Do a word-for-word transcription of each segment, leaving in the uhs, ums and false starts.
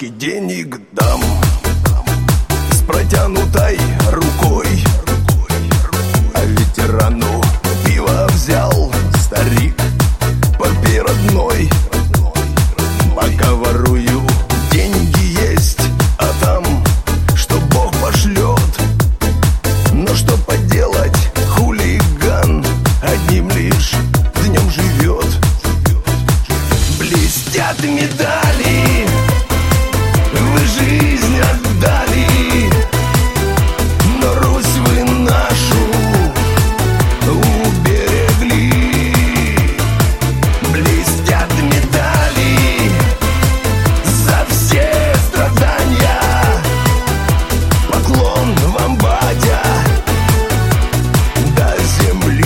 Девочке денег дам с протянутой рукой, а ветерану пиво взял старик попей родной. Пока ворую, деньги есть, а там что Бог пошлет. Но что поделать, хулиган одним лишь днем живет. Блестят медали, вы жизнь отдали, но Русь вы нашу уберегли. Блестят медали за все страдания, поклон вам, батя, до земли.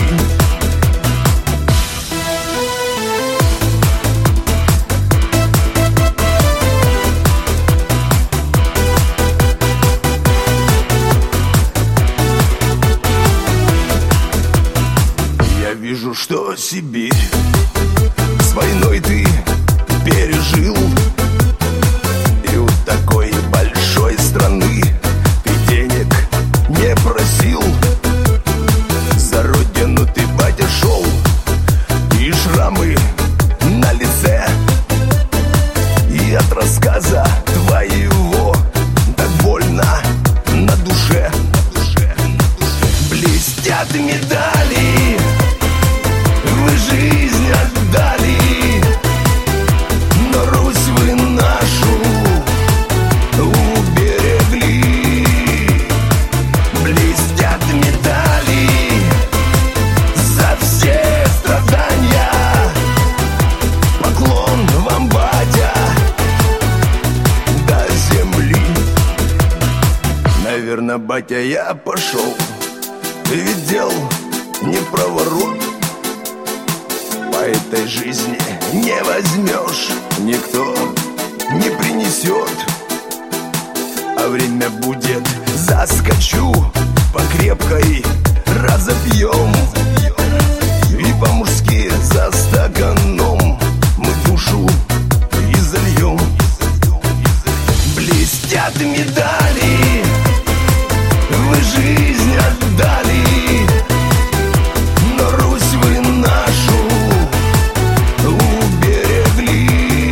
Я вижу, что Сибирь с войной ты пережил, и у такой большой страны ты денег не просил. За родину ты, батя, шел, и шрамы на лице, и от рассказа твоего так больно на душе. Блестят медали, вы жизнь отдали, но Русь вы нашу уберегли. Блестят медали за все страдания, поклон вам, батя, до земли. Наверно, батя, я пошел, ты ведь дел не проворот. По этой жизни не возьмешь, никто не принесет. А время будет, заскочу по крепкой, разопьем, и по-мужски за стаканом мы душу и зальем. Блестят медали, вы жизнь отдали, но Русь вы нашу уберегли.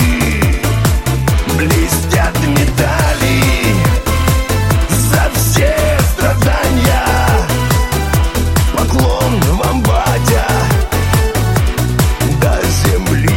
Блестят медали за все страдания, поклон вам, батя, до земли.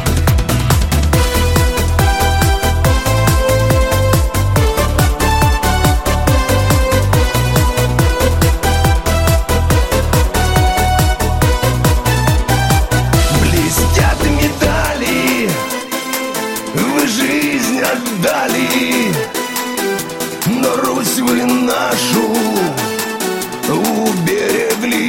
Блестят медали, вы жизнь отдали, но Русь вы нашу уберегли.